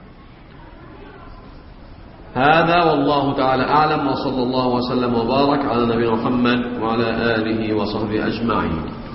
Speaker 2: هذا والله تعالى أعلم، وصلى الله وسلم وبارك على نبينا محمد وعلى آله وصحبه أجمعين.